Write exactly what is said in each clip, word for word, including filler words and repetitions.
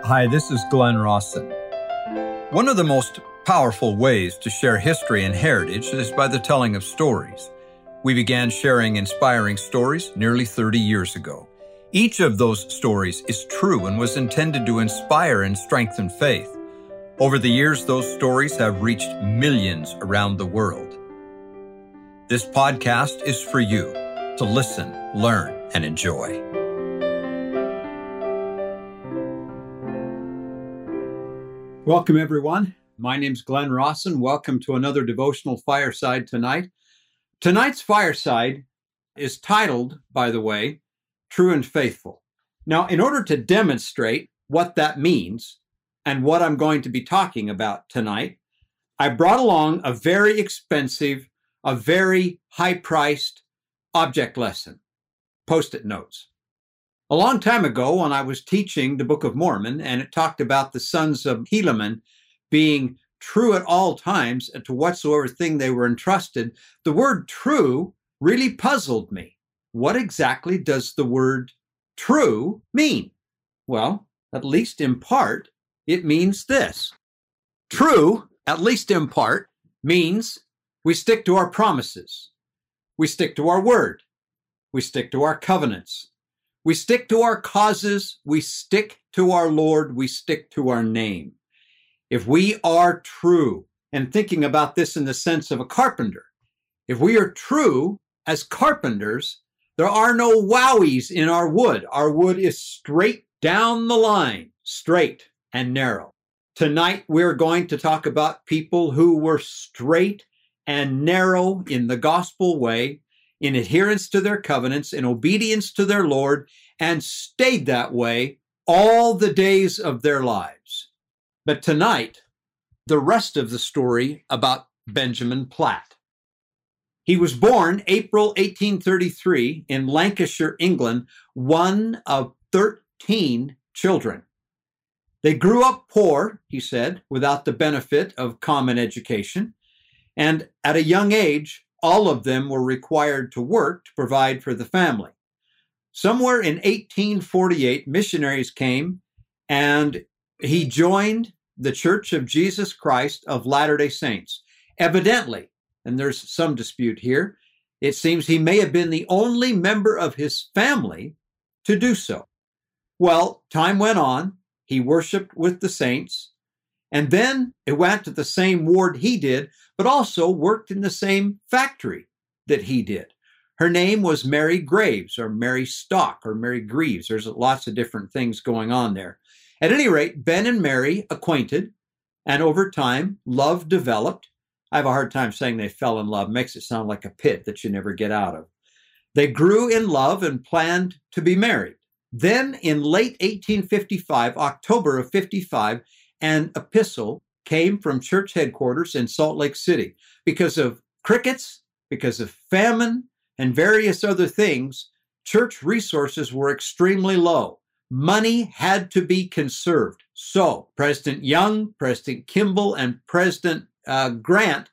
Hi, this is Glenn Rawson. One of the most powerful ways to share history and heritage is by the telling of stories. We began sharing inspiring stories nearly thirty years ago. Each of those stories is true and was intended to inspire and strengthen faith. Over the years, those stories have reached millions around the world. This podcast is for you to listen, learn, and enjoy. Welcome, everyone. My name's Glenn Rawson. Welcome to another devotional fireside tonight. Tonight's fireside is titled, by the way, True and Faithful. Now, in order to demonstrate what that means and what I'm going to be talking about tonight, I brought along a very expensive, a very high-priced object lesson, Post-it notes. A long time ago, when I was teaching the Book of Mormon, and it talked about the sons of Helaman being true at all times to whatsoever thing they were entrusted, the word true really puzzled me. What exactly does the word true mean? Well, at least in part, it means this. True, at least in part, means we stick to our promises. We stick to our word. We stick to our covenants. We stick to our causes, we stick to our Lord, we stick to our name. If we are true, and thinking about this in the sense of a carpenter, if we are true as carpenters, there are no wowies in our wood. Our wood is straight down the line, straight and narrow. Tonight, we're going to talk about people who were straight and narrow in the gospel way, in adherence to their covenants, in obedience to their Lord, and stayed that way all the days of their lives. But tonight, the rest of the story about Benjamin Platt. He was born April eighteen thirty-three in Lancashire, England, one of thirteen children. They grew up poor, he said, without the benefit of common education, and at a young age, all of them were required to work to provide for the family. Somewhere in eighteen forty-eight, missionaries came and he joined the Church of Jesus Christ of Latter-day Saints. Evidently, and there's some dispute here, it seems he may have been the only member of his family to do so. Well, time went on. He worshiped with the saints, and then it went to the same ward he did, but also worked in the same factory that he did. Her name was Mary Graves, or Mary Stock, or Mary Greaves. There's lots of different things going on there. At any rate, Ben and Mary acquainted, and over time, love developed. I have a hard time saying they fell in love. Makes it sound like a pit that you never get out of. They grew in love and planned to be married. Then, in late eighteen fifty-five, October of fifty-five, an epistle came from church headquarters in Salt Lake City. Because of crickets, because of famine, and various other things, church resources were extremely low. Money had to be conserved. So President Young, President Kimball, and President uh, Grant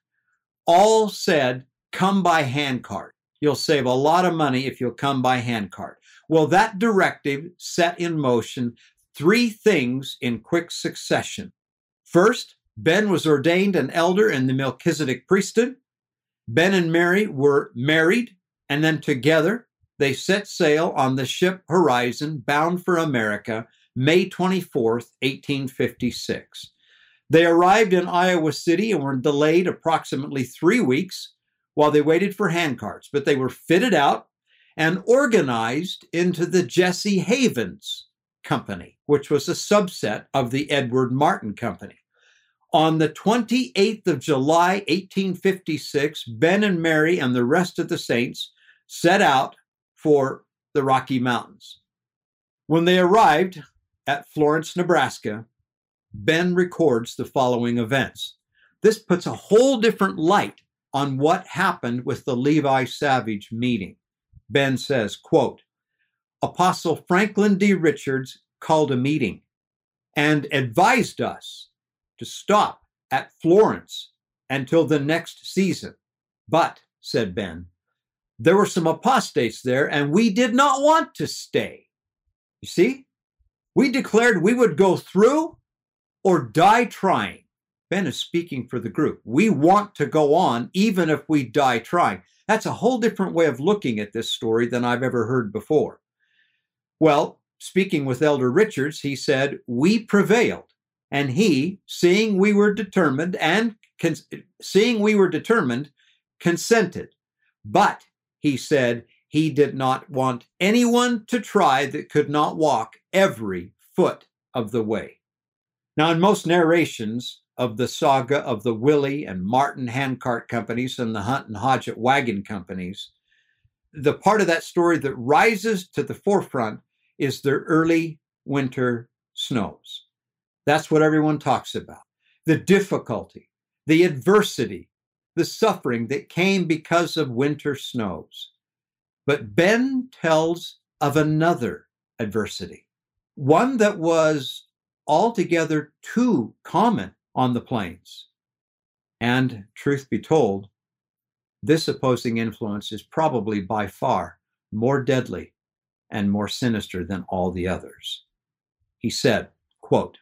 all said, come by handcart. You'll save a lot of money if you'll come by handcart. Well, that directive set in motion three things in quick succession. First, Ben was ordained an elder in the Melchizedek priesthood. Ben and Mary were married, and then together they set sail on the ship Horizon, bound for America, May twenty-fourth, eighteen fifty-six. They arrived in Iowa City and were delayed approximately three weeks while they waited for handcarts, but they were fitted out and organized into the Jesse Havens Company, which was a subset of the Edward Martin Company. On the twenty-eighth of July, eighteen fifty-six, Ben and Mary and the rest of the saints set out for the Rocky Mountains. When they arrived at Florence, Nebraska, Ben records the following events. This puts a whole different light on what happened with the Levi Savage meeting. Ben says, quote, Apostle Franklin D. Richards called a meeting and advised us to stop at Florence until the next season. But, said Ben, there were some apostates there and we did not want to stay. You see, We declared we would go through or die trying. Ben is speaking for the group. We want to go on even if we die trying. That's a whole different way of looking at this story than I've ever heard before. Well, speaking with Elder Richards, he said, we prevailed. And he, seeing we were determined and con- seeing we were determined, consented. But, he said, he did not want anyone to try that could not walk every foot of the way. Now, in most narrations of the saga of the Willie and Martin handcart companies and the Hunt and Hodgett wagon companies, the part of that story that rises to the forefront is the early winter snows. That's what everyone talks about. The difficulty, the adversity, the suffering that came because of winter snows. But Ben tells of another adversity, one that was altogether too common on the plains. And truth be told, this opposing influence is probably by far more deadly and more sinister than all the others. He said, quote,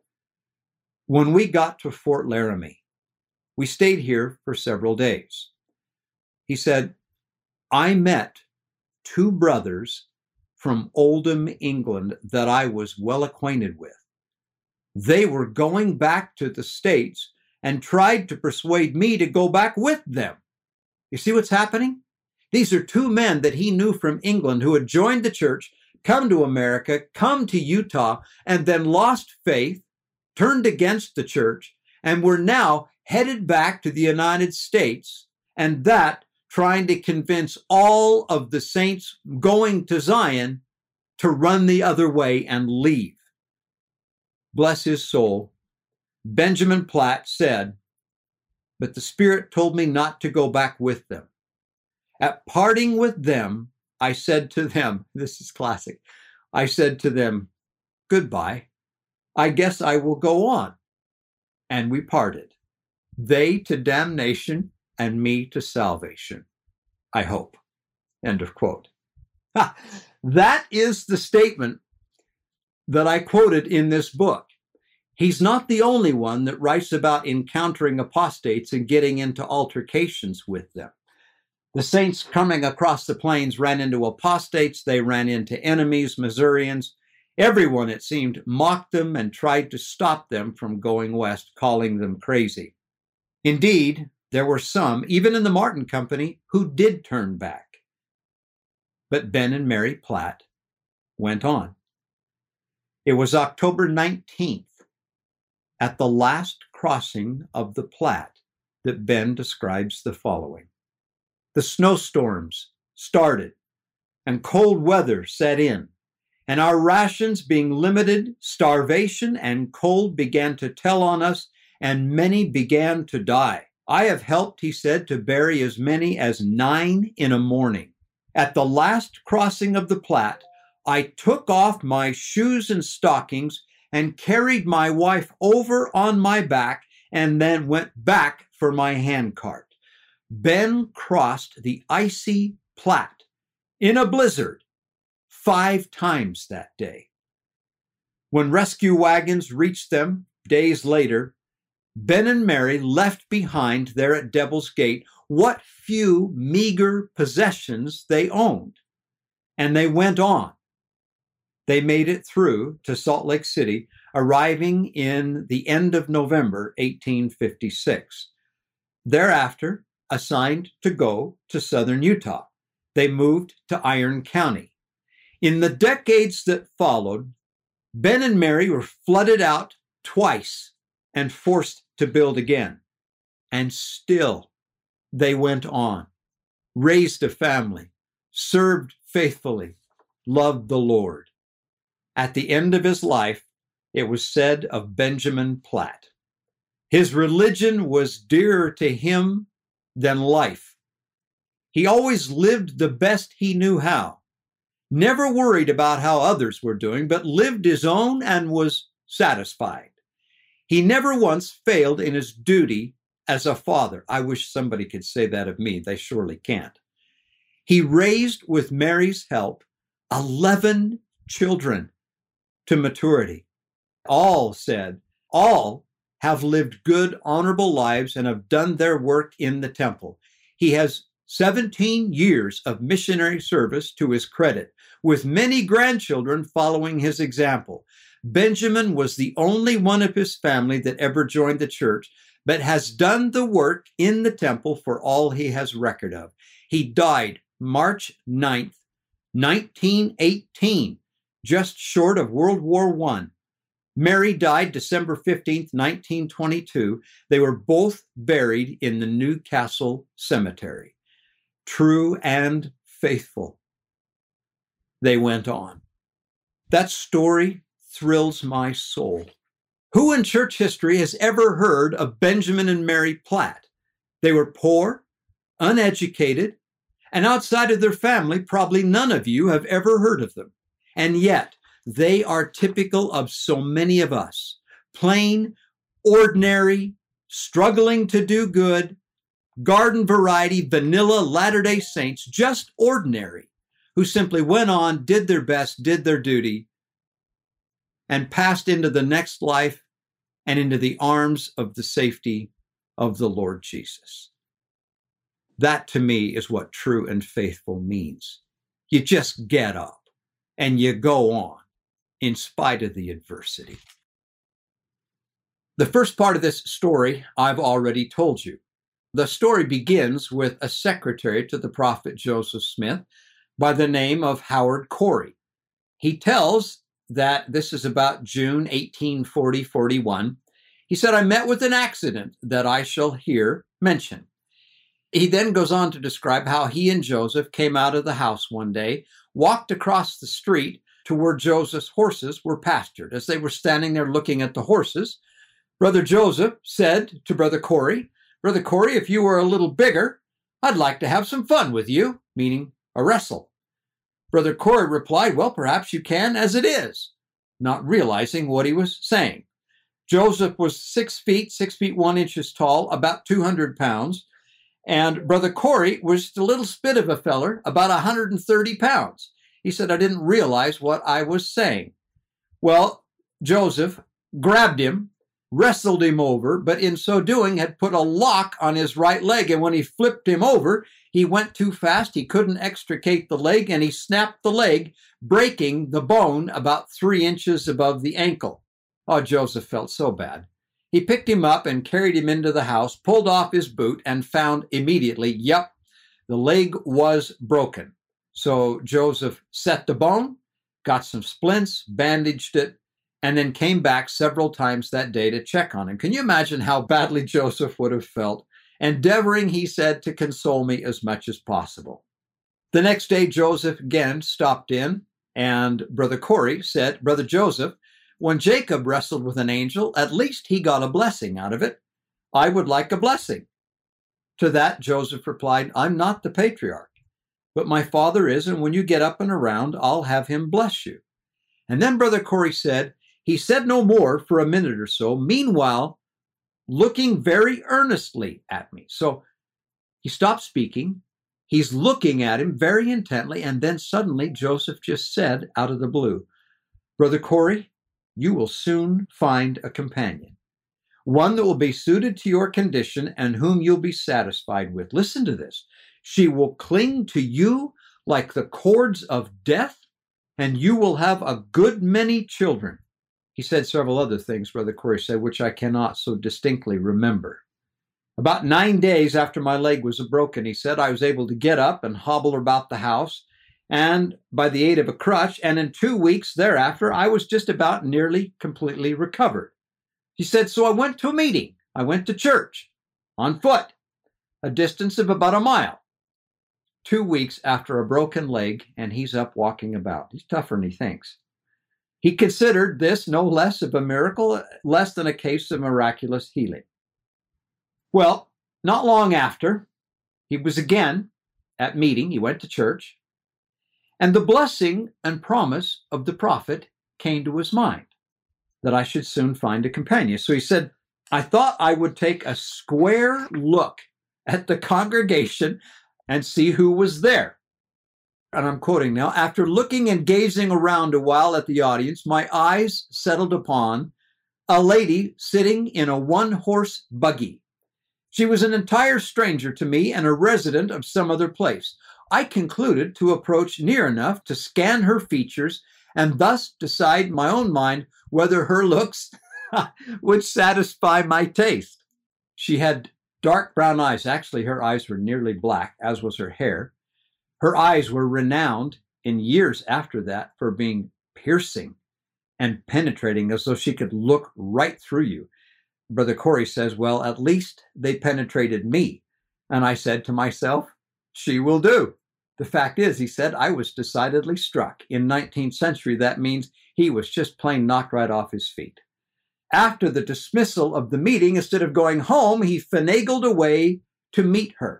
when we got to Fort Laramie, we stayed here for several days. He said, I met two brothers from Oldham, England, that I was well acquainted with. They were going back to the States and tried to persuade me to go back with them. You see what's happening? These are two men that he knew from England who had joined the church, come to America, come to Utah, and then lost faith, turned against the church, and were now headed back to the United States, and that trying to convince all of the saints going to Zion to run the other way and leave. Bless his soul, Benjamin Platt said, but the Spirit told me not to go back with them. At parting with them, I said to them, this is classic, I said to them, goodbye. I guess I will go on. And we parted. They to damnation and me to salvation. I hope. End of quote. Ha, that is the statement that I quoted in this book. He's not the only one that writes about encountering apostates and getting into altercations with them. The saints coming across the plains ran into apostates. They ran into enemies, Missourians. Everyone, it seemed, mocked them and tried to stop them from going west, calling them crazy. Indeed, there were some, even in the Martin Company, who did turn back. But Ben and Mary Platt went on. It was October nineteenth, at the last crossing of the Platte, that Ben describes the following. The snowstorms started and cold weather set in. And our rations being limited, starvation and cold began to tell on us, and many began to die. I have helped, he said, to bury as many as nine in a morning. At the last crossing of the Platte, I took off my shoes and stockings and carried my wife over on my back and then went back for my handcart. Ben crossed the icy Platte in a blizzard five times that day. When rescue wagons reached them days later, Ben and Mary left behind there at Devil's Gate what few meager possessions they owned, and they went on. They made it through to Salt Lake City, arriving in the end of November eighteen fifty-six. Thereafter, assigned to go to southern Utah, they moved to Iron County. In the decades that followed, Ben and Mary were flooded out twice and forced to build again. And still, they went on, raised a family, served faithfully, loved the Lord. At the end of his life, it was said of Benjamin Platt, his religion was dearer to him than life. He always lived the best he knew how. Never worried about how others were doing, but lived his own and was satisfied. He never once failed in his duty as a father. I wish somebody could say that of me. They surely can't. He raised, with Mary's help, eleven children, to maturity. All said, all have lived good, honorable lives and have done their work in the temple. He has seventeen years of missionary service to his credit, with many grandchildren following his example. Benjamin was the only one of his family that ever joined the church, but has done the work in the temple for all he has record of. He died March ninth, nineteen eighteen, just short of World War One. Mary died December fifteenth, nineteen twenty-two. They were both buried in the Newcastle Cemetery. True and faithful, they went on. That story thrills my soul. Who in church history has ever heard of Benjamin and Mary Platt? They were poor, uneducated, and outside of their family, probably none of you have ever heard of them. And yet, they are typical of so many of us. Plain, ordinary, struggling to do good, garden variety, vanilla Latter-day Saints, just ordinary, who simply went on, did their best, did their duty, and passed into the next life and into the arms of the safety of the Lord Jesus. That to me is what true and faithful means. You just get up and you go on in spite of the adversity. The first part of this story I've already told you. The story begins with a secretary to the prophet Joseph Smith by the name of Howard Corey. He tells that this is about June eighteen forty forty-one. He said, I met with an accident that I shall here mention. He then goes on to describe how he and Joseph came out of the house one day, walked across the street to where Joseph's horses were pastured. As they were standing there looking at the horses, Brother Joseph said to Brother Corey, Brother Corey, if you were a little bigger, I'd like to have some fun with you, meaning a wrestle. Brother Corey replied, well, perhaps you can as it is, not realizing what he was saying. Joseph was six feet, six feet one inches tall, about two hundred pounds. And Brother Corey was just a little spit of a feller, about one hundred thirty pounds. He said, I didn't realize what I was saying. Well, Joseph grabbed him, wrestled him over, but in so doing had put a lock on his right leg. And when he flipped him over, he went too fast. He couldn't extricate the leg, and he snapped the leg, breaking the bone about three inches above the ankle. Oh, Joseph felt so bad. He picked him up and carried him into the house, pulled off his boot, and found immediately, yep, the leg was broken. So Joseph set the bone, got some splints, bandaged it, and then came back several times that day to check on him. Can you imagine how badly Joseph would have felt? Endeavoring, he said, to console me as much as possible. The next day, Joseph again stopped in, and Brother Corey said, Brother Joseph, when Jacob wrestled with an angel, at least he got a blessing out of it. I would like a blessing. To that, Joseph replied, I'm not the patriarch, but my father is, and when you get up and around, I'll have him bless you. And then Brother Corey said, he said no more for a minute or so, meanwhile, looking very earnestly at me. So he stopped speaking. He's looking at him very intently, and then suddenly Joseph just said out of the blue, Brother Corey, you will soon find a companion, one that will be suited to your condition and whom you'll be satisfied with. Listen to this. She will cling to you like the cords of death, and you will have a good many children. He said several other things, Brother Corey said, which I cannot so distinctly remember. About nine days after my leg was broken, he said, I was able to get up and hobble about the house, and by the aid of a crutch, and in two weeks thereafter, I was just about nearly completely recovered. He said, so I went to a meeting. I went to church on foot, a distance of about a mile. Two weeks after a broken leg, and he's up walking about. He's tougher than he thinks. He considered this no less of a miracle, less than a case of miraculous healing. Well, not long after, he was again at meeting. He went to church. And the blessing and promise of the prophet came to his mind, that I should soon find a companion. So he said, I thought I would take a square look at the congregation and see who was there. and I'm quoting now, "After looking and gazing around a while at the audience, my eyes settled upon a lady sitting in a one-horse buggy. She was an entire stranger to me and a resident of some other place. I concluded to approach near enough to scan her features and thus decide in my own mind whether her looks would satisfy my taste. She had dark brown eyes. Actually, her eyes were nearly black, as was her hair. Her eyes were renowned in years after that for being piercing and penetrating, as though she could look right through you." Brother Corey says, "Well, at least they penetrated me." And I said to myself, she will do. The fact is, he said, I was decidedly struck. In nineteenth century, that means he was just plain knocked right off his feet. After the dismissal of the meeting, instead of going home, he finagled away to meet her.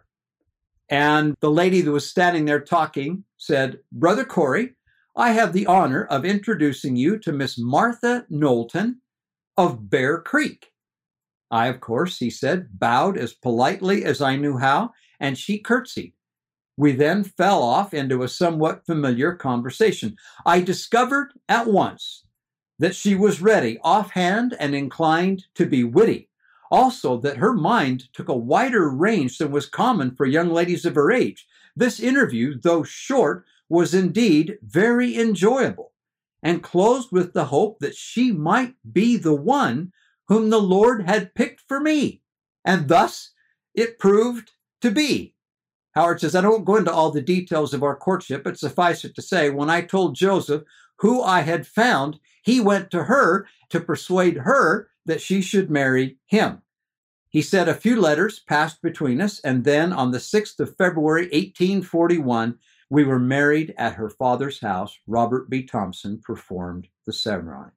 And the lady that was standing there talking said, "Brother Corey, I have the honor of introducing you to Miss Martha Knowlton of Bear Creek." I, of course, he said, bowed as politely as I knew how, and she curtsied. We then fell off into a somewhat familiar conversation. I discovered at once that she was ready, offhand, and inclined to be witty. Also, that her mind took a wider range than was common for young ladies of her age. This interview, though short, was indeed very enjoyable, and closed with the hope that she might be the one whom the Lord had picked for me. And thus it proved to be. Howard says, "I don't go into all the details of our courtship, but suffice it to say, when I told Joseph who I had found, he went to her to persuade her that she should marry him. He said a few letters passed between us, and then on the sixth of February, eighteen forty-one, we were married at her father's house. Robert B. Thompson performed the ceremony."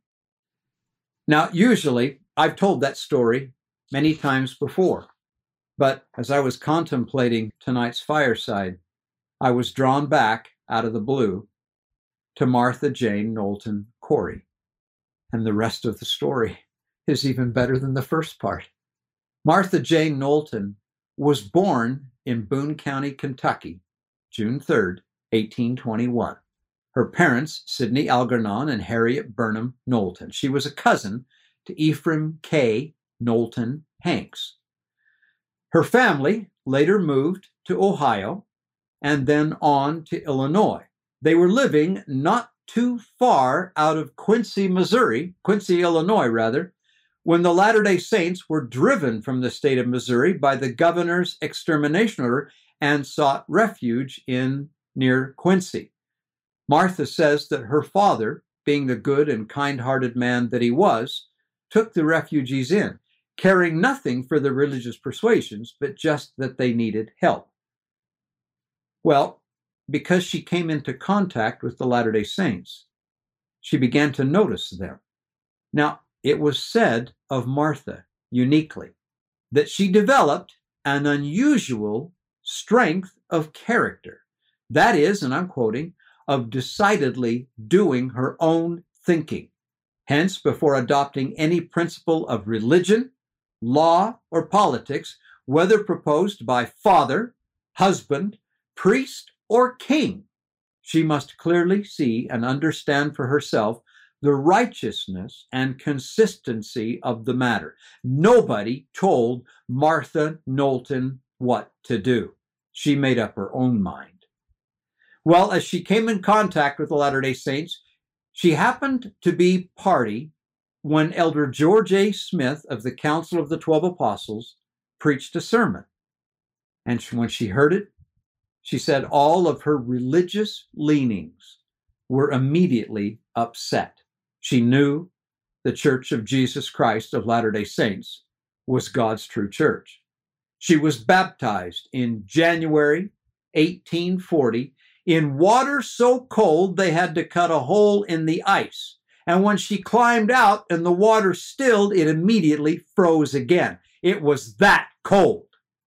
Now, usually, I've told that story many times before, but as I was contemplating tonight's fireside, I was drawn back out of the blue to Martha Jane Knowlton Corey. And the rest of the story is even better than the first part. Martha Jane Knowlton was born in Boone County, Kentucky, June third, eighteen twenty-one. Her parents, Sidney Algernon and Harriet Burnham Knowlton. She was a cousin to Ephraim K. Knowlton Hanks. Her family later moved to Ohio and then on to Illinois. They were living not too far out of Quincy, Missouri, Quincy, Illinois, rather, when the Latter-day Saints were driven from the state of Missouri by the governor's extermination order and sought refuge in near Quincy. Martha says that her father, being the good and kind-hearted man that he was, took the refugees in, caring nothing for their religious persuasions, but just that they needed help. Well, because she came into contact with the Latter-day Saints, she began to notice them. Now, it was said of Martha, uniquely, that she developed an unusual strength of character. That is, and I'm quoting, of decidedly doing her own thinking. Hence, before adopting any principle of religion, law, or politics, whether proposed by father, husband, priest, or king, she must clearly see and understand for herself the righteousness and consistency of the matter. Nobody told Martha Knowlton what to do. She made up her own mind. Well, as she came in contact with the Latter-day Saints, she happened to be party when Elder George A. Smith of the Council of the Twelve Apostles preached a sermon. And when she heard it, she said all of her religious leanings were immediately upset. She knew the Church of Jesus Christ of Latter-day Saints was God's true church. She was baptized in January eighteen forty in water so cold they had to cut a hole in the ice. And when she climbed out and the water stilled, it immediately froze again. It was that cold.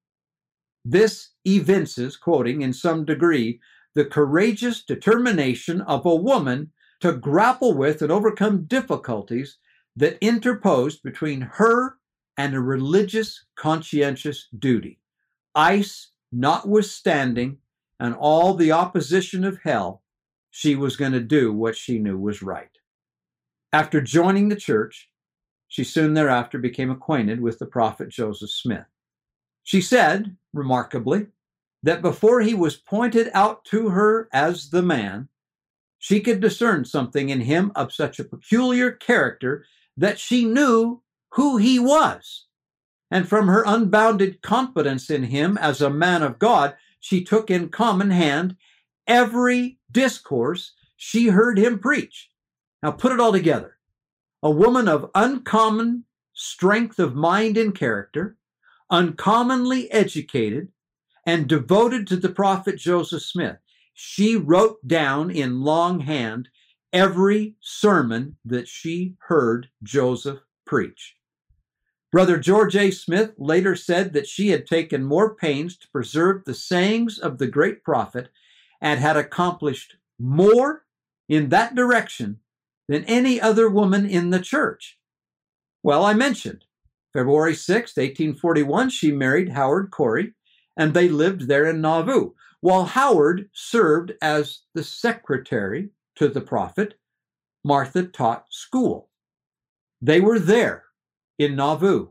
This evinces, quoting in some degree, the courageous determination of a woman to grapple with and overcome difficulties that interposed between her and a religious conscientious duty. Ice notwithstanding, and all the opposition of hell, she was going to do what she knew was right. After joining the church, she soon thereafter became acquainted with the prophet Joseph Smith. She said, remarkably, that before he was pointed out to her as the man, she could discern something in him of such a peculiar character that she knew who he was. And from her unbounded confidence in him as a man of God, she took in common hand every discourse she heard him preach. Now put it all together. A woman of uncommon strength of mind and character, uncommonly educated, and devoted to the prophet Joseph Smith. She wrote down in longhand every sermon that she heard Joseph preach. Brother George A. Smith later said that she had taken more pains to preserve the sayings of the great prophet and had accomplished more in that direction than any other woman in the church. Well, I mentioned February sixth, eighteen forty-one, she married Howard Corey, and they lived there in Nauvoo. While Howard served as the secretary to the prophet, Martha taught school. They were there in Nauvoo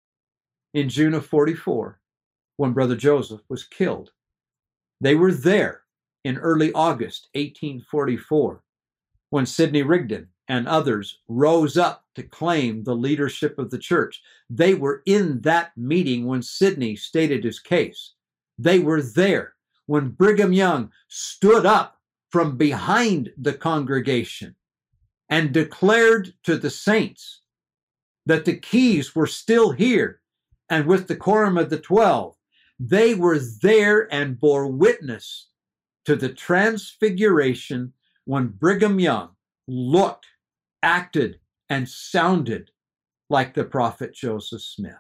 in June of forty-four when Brother Joseph was killed. They were there in early August eighteen forty-four when Sidney Rigdon and others rose up to claim the leadership of the church. They were in that meeting when Sidney stated his case. They were there when Brigham Young stood up from behind the congregation and declared to the saints that the keys were still here, and with the quorum of the twelve, they were there and bore witness to the transfiguration when Brigham Young looked, acted, and sounded like the prophet Joseph Smith.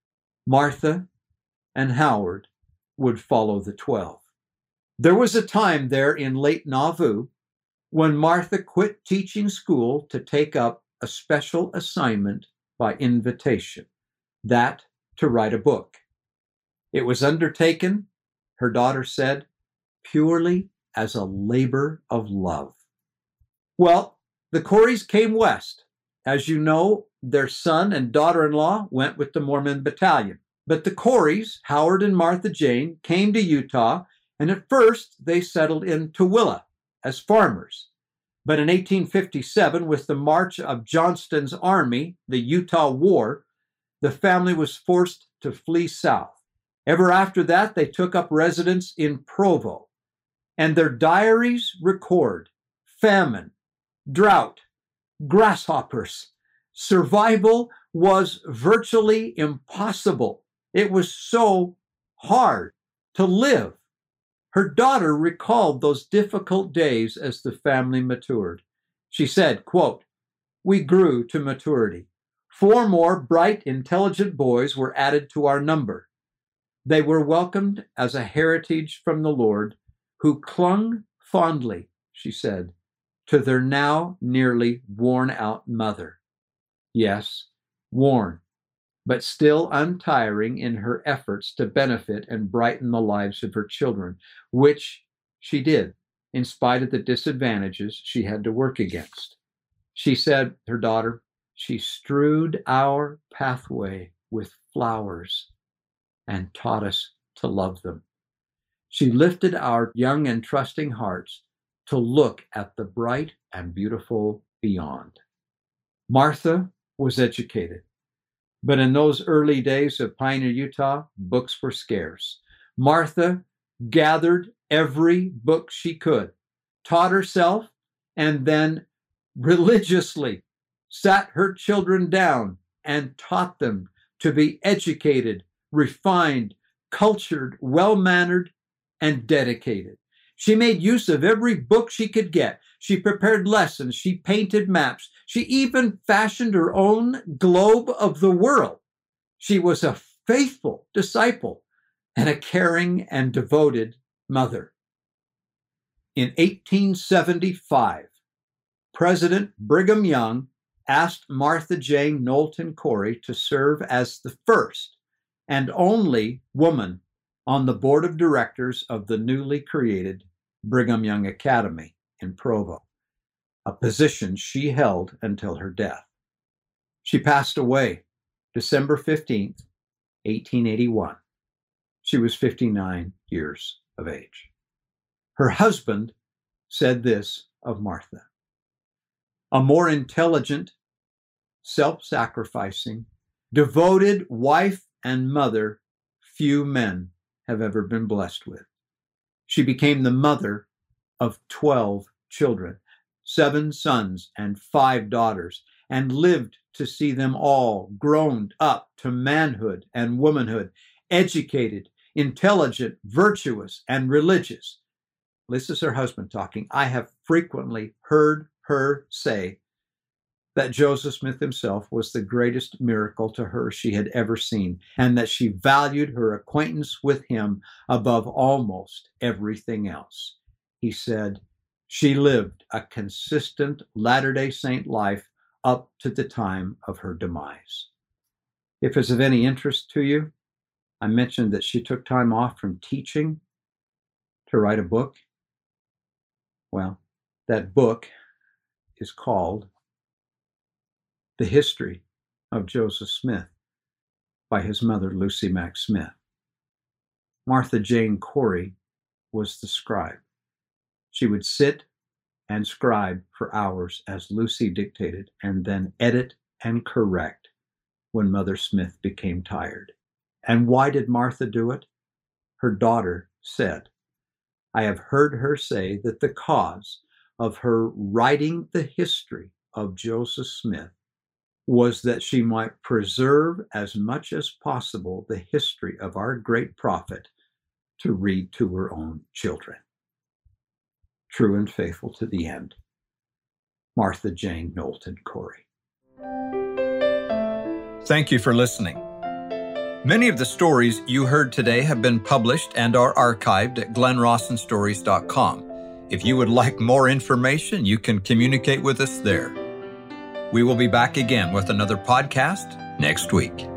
Martha and Howard would follow the twelve. There was a time there in late Nauvoo when Martha quit teaching school to take up a special assignment by invitation, that to write a book. It was undertaken, her daughter said, purely as a labor of love. Well, the Coreys came west. As you know, their son and daughter-in-law went with the Mormon battalion. But the Coreys, Howard and Martha Jane, came to Utah, and at first they settled in Tooele as farmers. But in eighteen fifty-seven, with the march of Johnston's army, the Utah War, the family was forced to flee south. Ever after that, they took up residence in Provo, and their diaries record famine, drought, grasshoppers. Survival was virtually impossible. It was so hard to live. Her daughter recalled those difficult days as the family matured. She said, quote, "We grew to maturity. Four more bright, intelligent boys were added to our number. They were welcomed as a heritage from the Lord, who clung fondly," she said, "to their now nearly worn-out mother." Yes, worn, but still untiring in her efforts to benefit and brighten the lives of her children, which she did, in spite of the disadvantages she had to work against. She said, her daughter, "She strewed our pathway with flowers and taught us to love them. She lifted our young and trusting hearts to look at the bright and beautiful beyond." Martha was educated, but in those early days of Pioneer, Utah, books were scarce. Martha gathered every book she could, taught herself, and then religiously sat her children down and taught them to be educated, refined, cultured, well-mannered, and dedicated. She made use of every book she could get. She prepared lessons. She painted maps. She even fashioned her own globe of the world. She was a faithful disciple and a caring and devoted mother. In eighteen seventy-five, President Brigham Young asked Martha Jane Knowlton Corey to serve as the first and only woman on the board of directors of the newly created Brigham Young Academy in Provo, a position she held until her death. She passed away December fifteenth, eighteen eighty-one. She was fifty-nine years of age. Her husband said this of Martha: a more intelligent, self-sacrificing, devoted wife and mother few men have ever been blessed with. She became the mother of twelve children, seven sons and five daughters, and lived to see them all grown up to manhood and womanhood, educated, intelligent, virtuous, and religious. This is her husband talking. I have frequently heard her say that Joseph Smith himself was the greatest miracle to her she had ever seen, and that she valued her acquaintance with him above almost everything else. He said, she lived a consistent Latter-day Saint life up to the time of her demise. If it's of any interest to you, I mentioned that she took time off from teaching to write a book. Well, that book is called The History of Joseph Smith by his mother, Lucy Mack Smith. Martha Jane Corey was the scribe. She would sit and scribe for hours as Lucy dictated, and then edit and correct when Mother Smith became tired. And why did Martha do it? Her daughter said, I have heard her say that the cause of her writing the history of Joseph Smith was that she might preserve as much as possible the history of our great prophet to read to her own children. True and faithful to the end, Martha Jane Knowlton Corey. Thank you for listening. Many of the stories you heard today have been published and are archived at glenn rawson stories dot com. If you would like more information, you can communicate with us there. We will be back again with another podcast next week.